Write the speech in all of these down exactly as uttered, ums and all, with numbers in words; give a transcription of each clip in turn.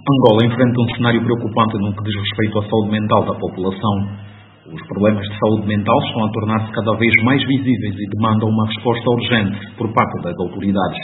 Angola enfrenta um cenário preocupante no que diz respeito à saúde mental da população. Os problemas de saúde mental estão a tornar-se cada vez mais visíveis e demandam uma resposta urgente por parte das autoridades.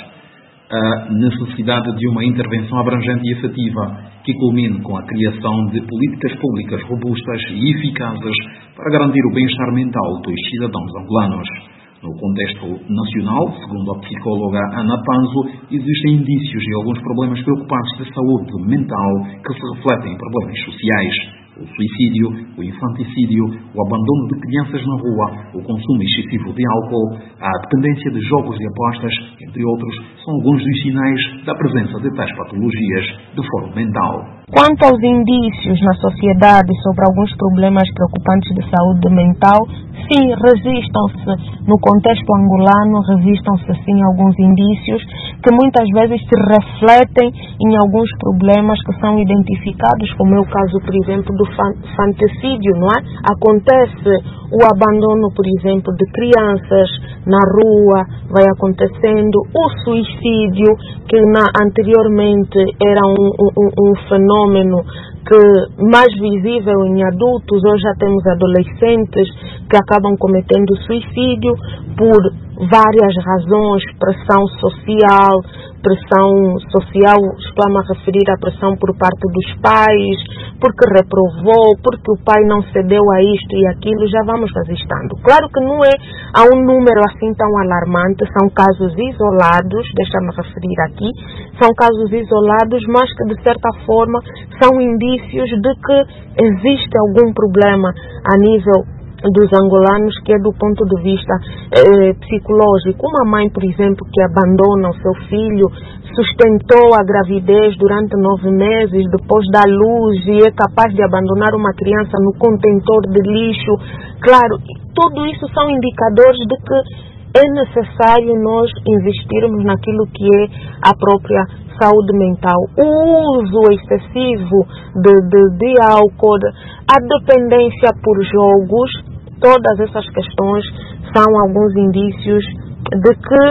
A necessidade de uma intervenção abrangente e efetiva que culmine com a criação de políticas públicas robustas e eficazes para garantir o bem-estar mental dos cidadãos angolanos. No contexto nacional, segundo a psicóloga Ana Panzo, existem indícios de alguns problemas preocupantes de saúde mental que se refletem em problemas sociais. O suicídio, o infanticídio, o abandono de crianças na rua, o consumo excessivo de álcool, a dependência de jogos de apostas, entre outros, são alguns dos sinais da presença de tais patologias de foro mental. Quanto aos indícios na sociedade sobre alguns problemas preocupantes de saúde mental, sim, resistam-se, no contexto angolano, resistam-se sim alguns indícios que muitas vezes se refletem em alguns problemas que são identificados, como é o caso, por exemplo, do infanticídio, não é? Acontece o abandono, por exemplo, de crianças na rua, vai acontecendo o suicídio, que na, anteriormente era um, um, um fenômeno que mais visível em adultos, hoje já temos adolescentes que acabam cometendo suicídio por várias razões, pressão social, pressão social, estou-me a referir à pressão por parte dos pais, porque reprovou, porque o pai não cedeu a isto e aquilo, já vamos resistando. Claro que não é a um número assim tão alarmante, são casos isolados, deixa-me referir aqui, são casos isolados, mas que de certa forma são indícios de que existe algum problema a nível dos angolanos, que é do ponto de vista eh, psicológico. Uma mãe, por exemplo, que abandona o seu filho, sustentou a gravidez durante nove meses, depois dá luz e é capaz de abandonar uma criança no contentor de lixo. Claro, tudo isso são indicadores de que é necessário nós investirmos naquilo que é a própria saúde mental. O uso excessivo de, de, de álcool, a dependência por jogos, todas essas questões são alguns indícios de que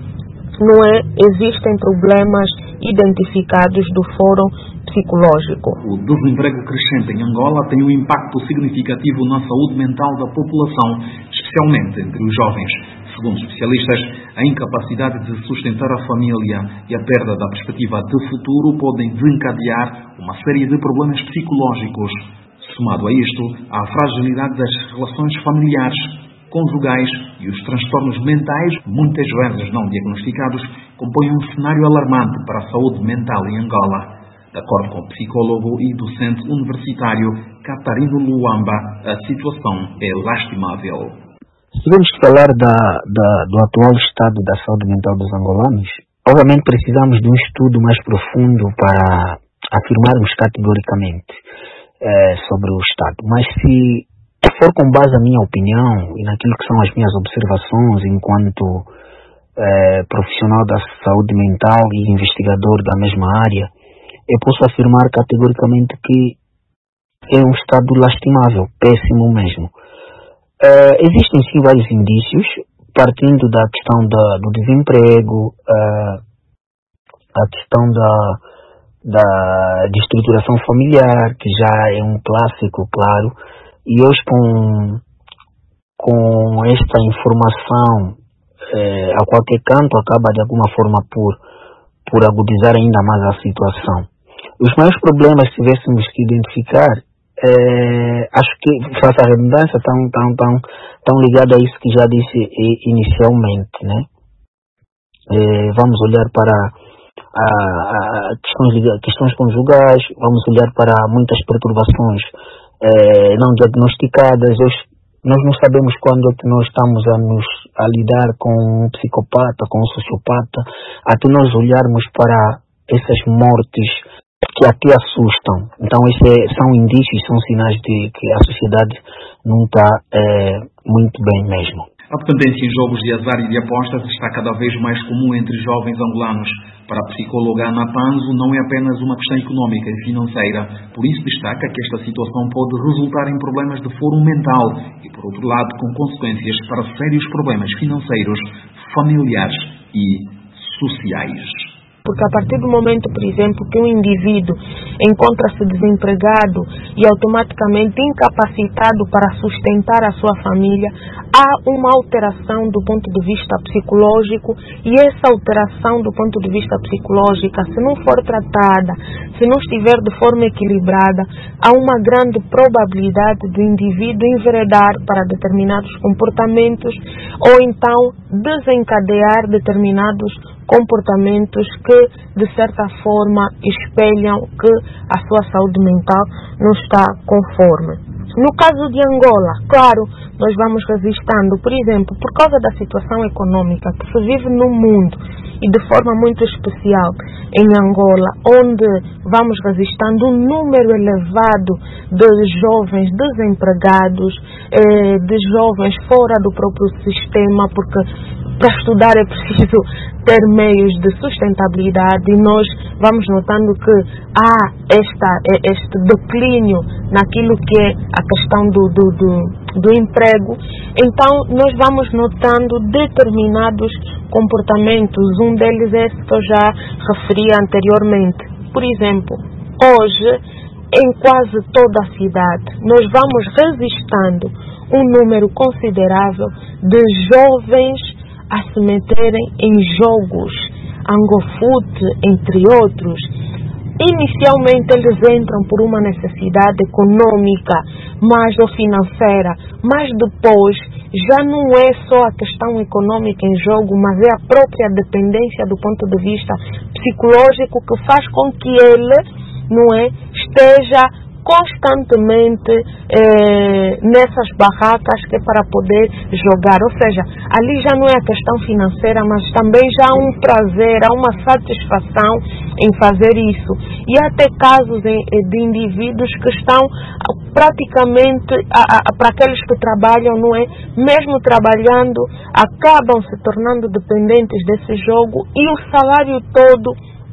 não é, existem problemas identificados do fórum psicológico. O desemprego crescente em Angola tem um impacto significativo na saúde mental da população, especialmente entre os jovens. Segundo especialistas, a incapacidade de sustentar a família e a perda da perspectiva de futuro podem desencadear uma série de problemas psicológicos. Somado a isto, a fragilidade das relações familiares, conjugais e os transtornos mentais, muitas vezes não diagnosticados, compõem um cenário alarmante para a saúde mental em Angola. De acordo com o psicólogo e docente universitário Catarino Luamba, a situação é lastimável. Se vamos falar da, da, do atual estado da saúde mental dos angolanos, obviamente precisamos de um estudo mais profundo para afirmarmos categoricamente É, sobre o Estado, mas se for com base na minha opinião e naquilo que são as minhas observações enquanto é, profissional da saúde mental e investigador da mesma área, eu posso afirmar categoricamente que é um estado lastimável, péssimo mesmo. É, existem sim vários indícios, partindo da questão da, do desemprego, é, a questão da da de estruturação familiar, que já é um clássico, claro, e hoje com, com esta informação eh, a qualquer canto acaba de alguma forma por, por agudizar ainda mais a situação. Os maiores problemas, se tivéssemos que identificar, eh, acho que, face à redundância, estão tão, tão, tão ligados a isso que já disse inicialmente, né? Eh, vamos olhar para A, a questões, questões conjugais, vamos olhar para muitas perturbações eh, não diagnosticadas. Hoje, nós não sabemos quando é que nós estamos a, nos, a lidar com um psicopata, com um sociopata, até nós olharmos para essas mortes que até assustam. Então, esses é, são indícios, são sinais de que a sociedade não está eh, muito bem mesmo. A dependência em jogos de azar e de apostas está cada vez mais comum entre jovens angolanos. Para a psicóloga Ana Panzo, não é apenas uma questão económica e financeira. Por isso destaca que esta situação pode resultar em problemas de foro mental e, por outro lado, com consequências para sérios problemas financeiros, familiares e sociais. porque a partir do momento, por exemplo, que um indivíduo encontra-se desempregado e automaticamente incapacitado para sustentar a sua família, há uma alteração do ponto de vista psicológico, e essa alteração do ponto de vista psicológico, se não for tratada, se não estiver de forma equilibrada, há uma grande probabilidade do indivíduo enveredar para determinados comportamentos ou então desencadear determinados comportamentos que, de certa forma, espelham que a sua saúde mental não está conforme. No caso de Angola, claro, nós vamos registrando, por exemplo, por causa da situação econômica que se vive no mundo e de forma muito especial em Angola, onde vamos registrando um número elevado de jovens desempregados, eh, de jovens fora do próprio sistema, porque para estudar é preciso ter meios de sustentabilidade, e nós vamos notando que há esta, este declínio naquilo que é a questão do, do, do, do emprego. Então nós vamos notando determinados comportamentos, um deles é esse que eu já referi anteriormente. Por exemplo, hoje em quase toda a cidade nós vamos registrando um número considerável de jovens a se meterem em jogos, Angofute, entre outros. Inicialmente eles entram por uma necessidade econômica, mais ou financeira, mas depois já não é só a questão econômica em jogo, mas é a própria dependência do ponto de vista psicológico que faz com que ele, não é, esteja constantemente eh, nessas barracas que é para poder jogar. Ou seja, ali já não é a questão financeira, mas também já há um prazer, há uma satisfação em fazer isso. E há até casos em, de indivíduos que estão praticamente, a, a, para aqueles que trabalham, não é? Mesmo trabalhando, acabam se tornando dependentes desse jogo, e o salário todo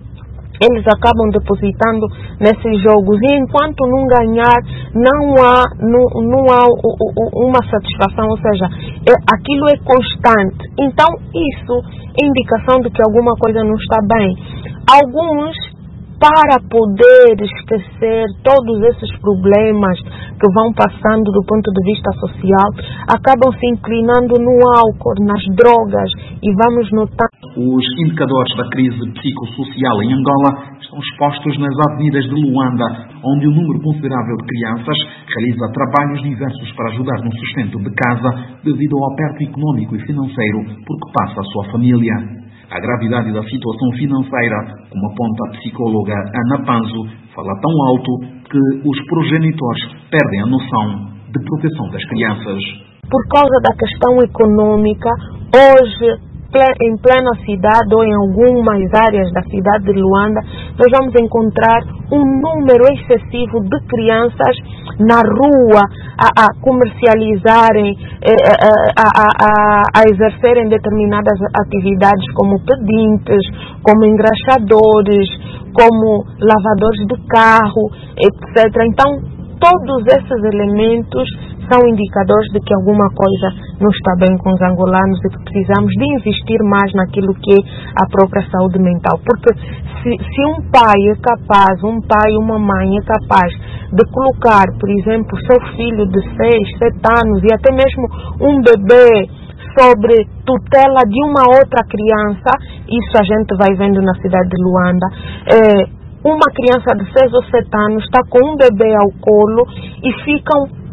eles acabam depositando nesses jogos, e enquanto não ganhar, não há, não, não há uma satisfação, ou seja, é, aquilo é constante. Então isso é indicação de que alguma coisa não está bem. Alguns, para poder esquecer todos esses problemas que vão passando do ponto de vista social, acabam se inclinando no álcool, nas drogas, e vamos notar. Os indicadores da crise psicossocial em Angola estão expostos nas avenidas de Luanda, onde um número considerável de crianças realiza trabalhos diversos para ajudar no sustento de casa devido ao aperto econômico e financeiro por que passa a sua família. A gravidade da situação financeira, como aponta a psicóloga Ana Panzo, fala tão alto que os progenitores perdem a noção de proteção das crianças. Por causa da questão econômica, hoje, em plena cidade ou em algumas áreas da cidade de Luanda, nós vamos encontrar um número excessivo de crianças na rua a, a comercializarem, a, a, a, a exercerem determinadas atividades como pedintes, como engraxadores, como lavadores de carro, etcétera. Então, todos esses elementos são indicadores de que alguma coisa não está bem com os angolanos e que precisamos de investir mais naquilo que é a própria saúde mental. Porque se, se um pai é capaz, um pai e uma mãe é capaz de colocar, por exemplo, seu filho de seis, sete anos e até mesmo um bebê sobre tutela de uma outra criança, isso a gente vai vendo na cidade de Luanda. É, uma criança de seis ou sete anos está com um bebê ao colo e ficam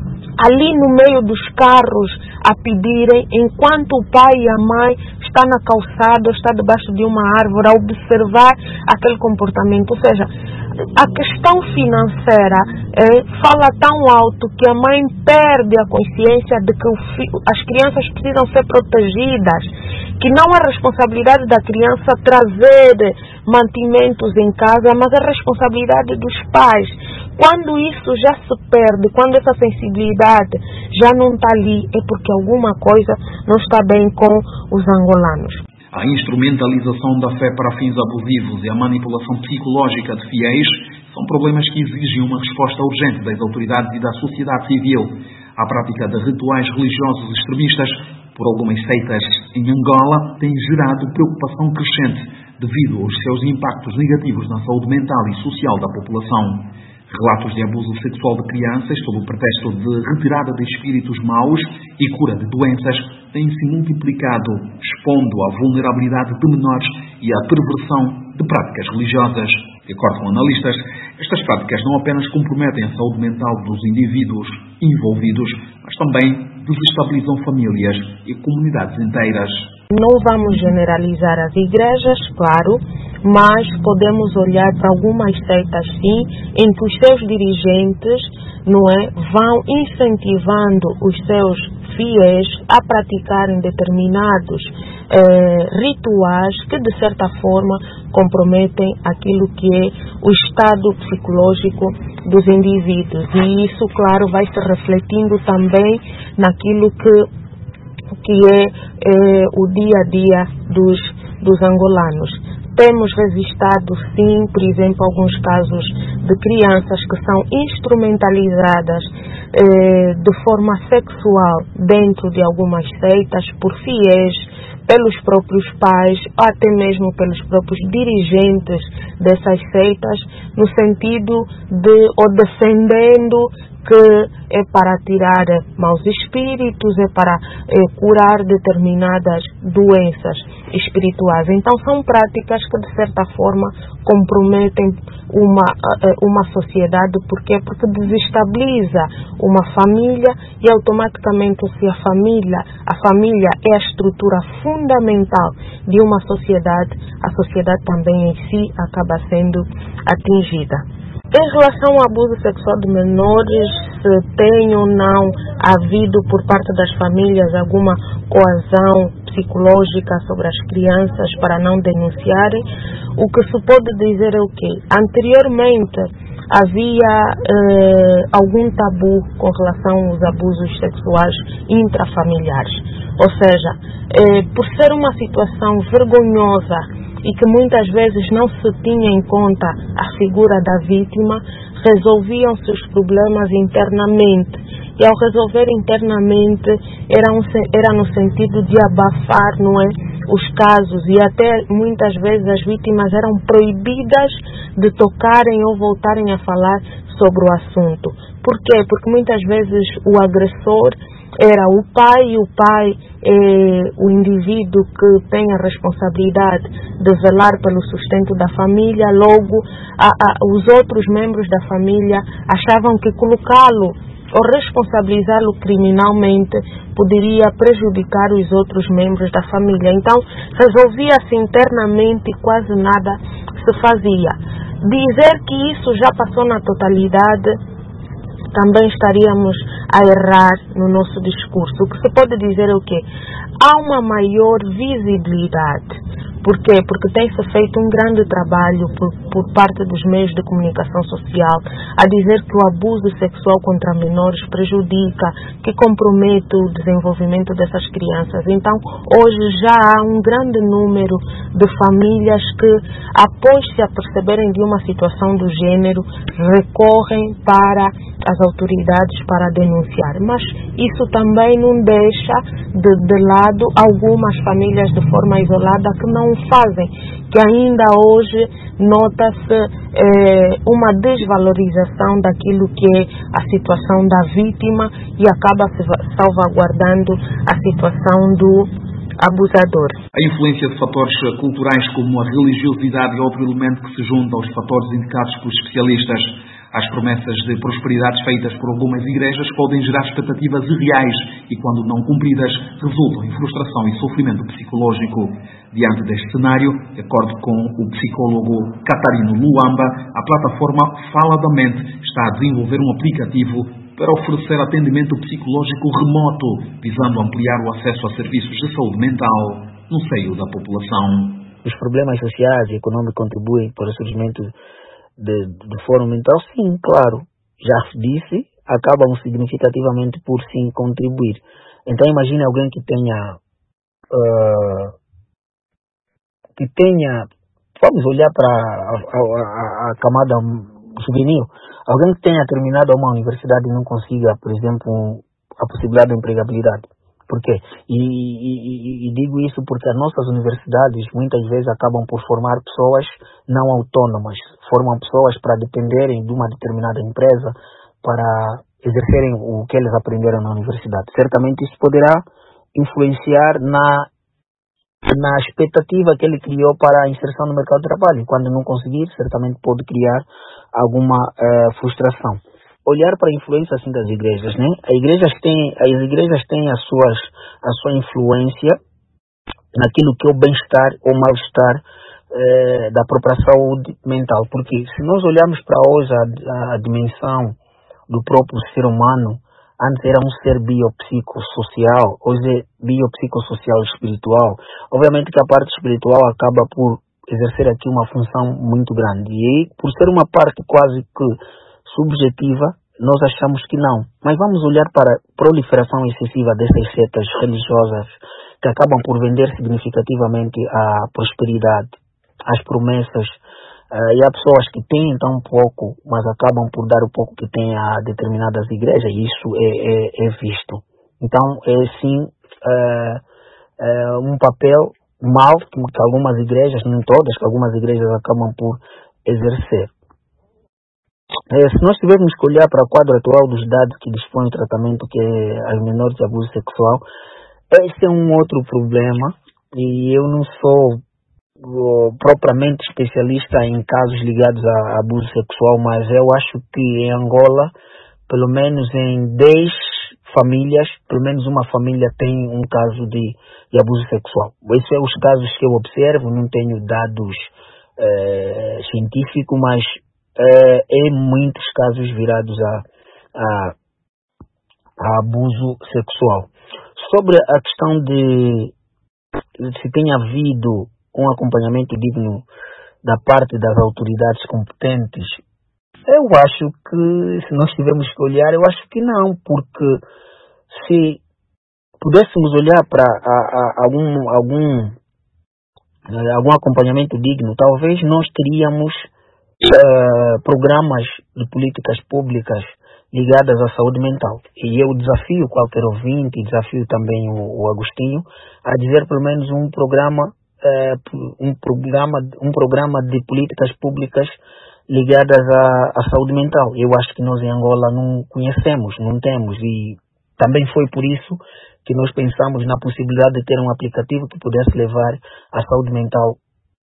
ali no meio dos carros a pedirem, enquanto o pai e a mãe está na calçada, está debaixo de uma árvore a observar aquele comportamento. Ou seja, a questão financeira é, fala tão alto que a mãe perde a consciência de que o fi- as crianças precisam ser protegidas, que não é responsabilidade da criança trazer mantimentos em casa, mas é responsabilidade dos pais. Quando isso já se perde, quando essa sensibilidade já não está ali, é porque alguma coisa não está bem com os angolanos. A instrumentalização da fé para fins abusivos e a manipulação psicológica de fiéis são problemas que exigem uma resposta urgente das autoridades e da sociedade civil. A prática de rituais religiosos extremistas por algumas seitas em Angola tem gerado preocupação crescente devido aos seus impactos negativos na saúde mental e social da população. Relatos de abuso sexual de crianças sob o pretexto de retirada de espíritos maus e cura de doenças têm-se multiplicado, expondo a vulnerabilidade de menores e a perversão de práticas religiosas. De acordo com analistas, estas práticas não apenas comprometem a saúde mental dos indivíduos envolvidos, mas também desestabilizam famílias e comunidades inteiras. Não vamos generalizar as igrejas, claro, mas podemos olhar para algumas seitas, sim, em que os seus dirigentes, não é, vão incentivando os seus fiéis a praticarem determinados eh, rituais que, de certa forma, comprometem aquilo que é o estado psicológico dos indivíduos. E isso, claro, vai se refletindo também naquilo que que é, é o dia a dia dos, dos angolanos. Temos registrado, sim, por exemplo, alguns casos de crianças que são instrumentalizadas eh, de forma sexual dentro de algumas seitas por fiéis, pelos próprios pais, ou até mesmo pelos próprios dirigentes dessas seitas, no sentido de, ou defendendo que é para tirar maus espíritos, é para é, curar determinadas doenças espirituais. Então são práticas que, de certa forma, comprometem uma, uma sociedade. Por quê? Porque desestabiliza uma família e automaticamente, se a família, a família é a estrutura fundamental de uma sociedade, a sociedade também em si acaba sendo atingida. Em relação ao abuso sexual de menores, se tem ou não havido por parte das famílias alguma coação psicológica sobre as crianças para não denunciarem, o que se pode dizer é o quê? Anteriormente havia eh, algum tabu com relação aos abusos sexuais intrafamiliares. Ou seja, eh, por ser uma situação vergonhosa e que muitas vezes não se tinha em conta a figura da vítima, resolviam-se os problemas internamente. E ao resolver internamente, era, um, era no sentido de abafar, não é, os casos, e até muitas vezes as vítimas eram proibidas de tocarem ou voltarem a falar sobre o assunto. Por quê? Porque muitas vezes o agressor era o pai, e o pai é o indivíduo que tem a responsabilidade de velar pelo sustento da família. Logo, a, a, os outros membros da família achavam que colocá-lo ou responsabilizá-lo criminalmente poderia prejudicar os outros membros da família. Então, resolvia-se internamente e quase nada se fazia. Dizer que isso já passou na totalidade, também estaríamos a errar no nosso discurso. O que se pode dizer é o quê? Há uma maior visibilidade. Por quê? Porque tem-se feito um grande trabalho por, por parte dos meios de comunicação social a dizer que o abuso sexual contra menores prejudica, que compromete o desenvolvimento dessas crianças. Então, hoje já há um grande número de famílias que, após se aperceberem de uma situação do gênero, recorrem para as autoridades para denunciar. Mas isso também não deixa de, de lado algumas famílias de forma isolada que não o fazem, que ainda hoje nota-se eh, uma desvalorização daquilo que é a situação da vítima e acaba se salvaguardando a situação do abusador. A influência de fatores culturais como a religiosidade é outro elemento que se junta aos fatores indicados pelos especialistas. As promessas de prosperidades feitas por algumas igrejas podem gerar expectativas irreais e, quando não cumpridas, resultam em frustração e sofrimento psicológico. Diante deste cenário, de acordo com o psicólogo Catarino Luamba, a plataforma Faladamente está a desenvolver um aplicativo para oferecer atendimento psicológico remoto, visando ampliar o acesso a serviços de saúde mental no seio da população. Os problemas sociais e econômicos contribuem para o surgimento de, de fórum mental? Sim, claro. Já disse, acabam significativamente por sim contribuir. Então imagine alguém que tenha uh, que tenha, vamos olhar para a, a, a, a camada juvenil, alguém que tenha terminado uma universidade e não consiga, por exemplo, a possibilidade de empregabilidade. Por quê? E, e, e digo isso porque as nossas universidades muitas vezes acabam por formar pessoas não autônomas, formam pessoas para dependerem de uma determinada empresa para exercerem o que eles aprenderam na universidade. Certamente isso poderá influenciar na, na expectativa que ele criou para a inserção no mercado de trabalho. Quando não conseguir, certamente pode criar alguma uh, frustração. Olhar para a influência assim das igrejas, né? As igrejas têm, as igrejas têm as suas, a sua influência naquilo que é o bem-estar ou mal-estar eh, da própria saúde mental. Porque se nós olharmos para hoje a, a dimensão do próprio ser humano, antes era um ser biopsicossocial, hoje é biopsicossocial espiritual. Obviamente que a parte espiritual acaba por exercer aqui uma função muito grande. E aí, por ser uma parte quase que subjetiva, nós achamos que não. Mas vamos olhar para a proliferação excessiva dessas setas religiosas que acabam por vender significativamente a prosperidade, as promessas. Uh, e há pessoas que têm então pouco, mas acabam por dar o pouco que têm a determinadas igrejas, e isso é, é, é visto. Então, é sim uh, uh, um papel mau que, que algumas igrejas, não todas, que algumas igrejas acabam por exercer. É, se nós tivermos que olhar para o quadro atual dos dados que dispõem o tratamento que é as menores de abuso sexual, esse é um outro problema, e eu não sou o, propriamente especialista em casos ligados a abuso sexual, mas eu acho que em Angola, pelo menos em dez famílias, pelo menos uma família tem um caso de, de abuso sexual. Esses são os casos que eu observo, não tenho dados é, científicos, mas É, em muitos casos virados a, a, a abuso sexual. Sobre a questão de, de se tem havido um acompanhamento digno da parte das autoridades competentes, eu acho que, se nós tivermos que olhar, eu acho que não, porque se pudéssemos olhar para a, a, algum, algum, algum acompanhamento digno, talvez nós teríamos Uh, programas de políticas públicas ligadas à saúde mental. E eu desafio qualquer ouvinte, desafio também o, o Agostinho, a dizer pelo menos um programa, uh, um programa, um programa de políticas públicas ligadas à, à saúde mental. Eu acho que nós em Angola não conhecemos, não temos, e também foi por isso que nós pensamos na possibilidade de ter um aplicativo que pudesse levar a saúde mental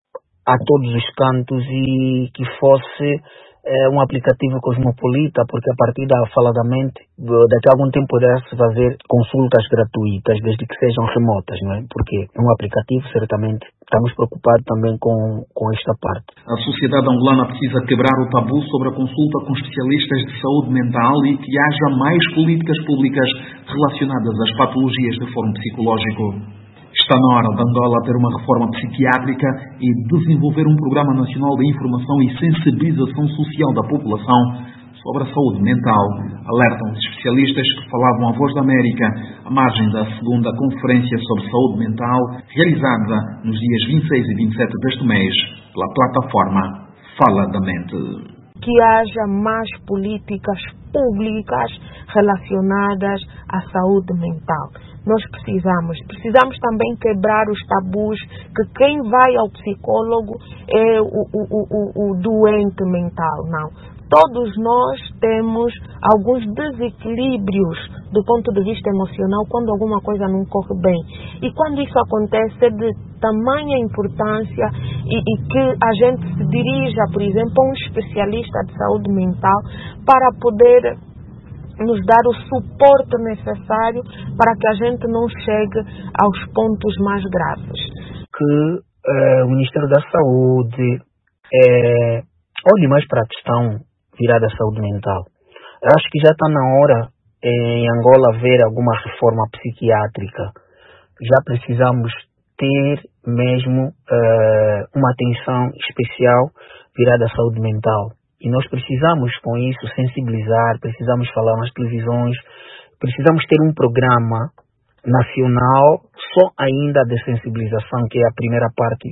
a todos os cantos e que fosse é, um aplicativo cosmopolita, porque a partir da fala da mente, daqui a algum tempo poderá-se fazer consultas gratuitas, desde que sejam remotas, não é? Porque um aplicativo, certamente, estamos preocupados também com, com esta parte. A sociedade angolana precisa quebrar o tabu sobre a consulta com especialistas de saúde mental e que haja mais políticas públicas relacionadas às patologias de fórum psicológico. Está na hora de Angola ter uma reforma psiquiátrica e desenvolver um programa nacional de informação e sensibilização social da população sobre a saúde mental, alertam os especialistas que falavam à Voz da América à margem da segunda Conferência sobre Saúde Mental, realizada nos dias vinte e seis e vinte e sete deste mês pela plataforma Fala da Mente. Que haja mais políticas públicas relacionadas à saúde mental. Nós precisamos. Precisamos também quebrar os tabus que quem vai ao psicólogo é o, o, o, o doente mental. Não. Todos nós temos alguns desequilíbrios do ponto de vista emocional quando alguma coisa não corre bem. E quando isso acontece é de tamanha importância e, e que a gente se dirija, por exemplo, a um especialista de saúde mental para poder nos dar o suporte necessário para que a gente não chegue aos pontos mais graves. Que eh, o Ministério da Saúde eh, olhe mais para a questão virada à saúde mental. Eu acho que já está na hora em Angola haver alguma reforma psiquiátrica. Já precisamos ter mesmo eh, uma atenção especial virada à saúde mental. E nós precisamos, com isso, sensibilizar, precisamos falar nas televisões, precisamos ter um programa nacional só ainda de sensibilização, que é a primeira parte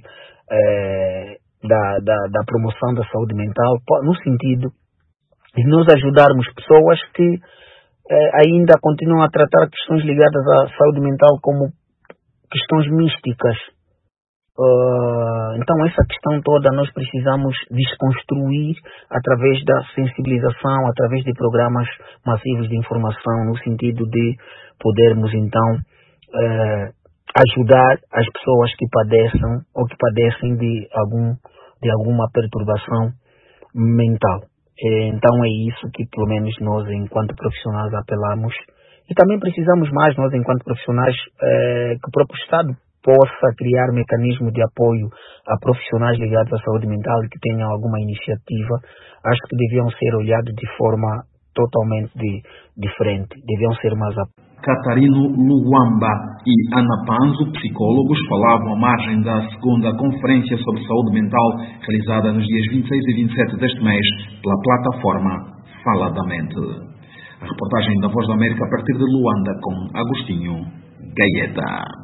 eh, da, da, da promoção da saúde mental, no sentido de nós ajudarmos pessoas que eh, ainda continuam a tratar questões ligadas à saúde mental como questões místicas. Uh, então essa questão toda nós precisamos desconstruir através da sensibilização, através de programas massivos de informação, no sentido de podermos então uh, ajudar as pessoas que padeçam ou que padecem de, algum, de alguma perturbação mental. Então é isso que pelo menos nós enquanto profissionais apelamos, e também precisamos mais nós enquanto profissionais uh, que o próprio Estado possa criar mecanismo de apoio a profissionais ligados à saúde mental e que tenham alguma iniciativa. Acho que deviam ser olhados de forma totalmente de, diferente, deviam ser mais apoiados. Catarino Luamba e Ana Panzo, psicólogos, falavam à margem da segunda conferência sobre saúde mental realizada nos dias vinte e seis e vinte e sete deste mês pela plataforma Faladamente. A reportagem da Voz da América a partir de Luanda com Agostinho Gaeta.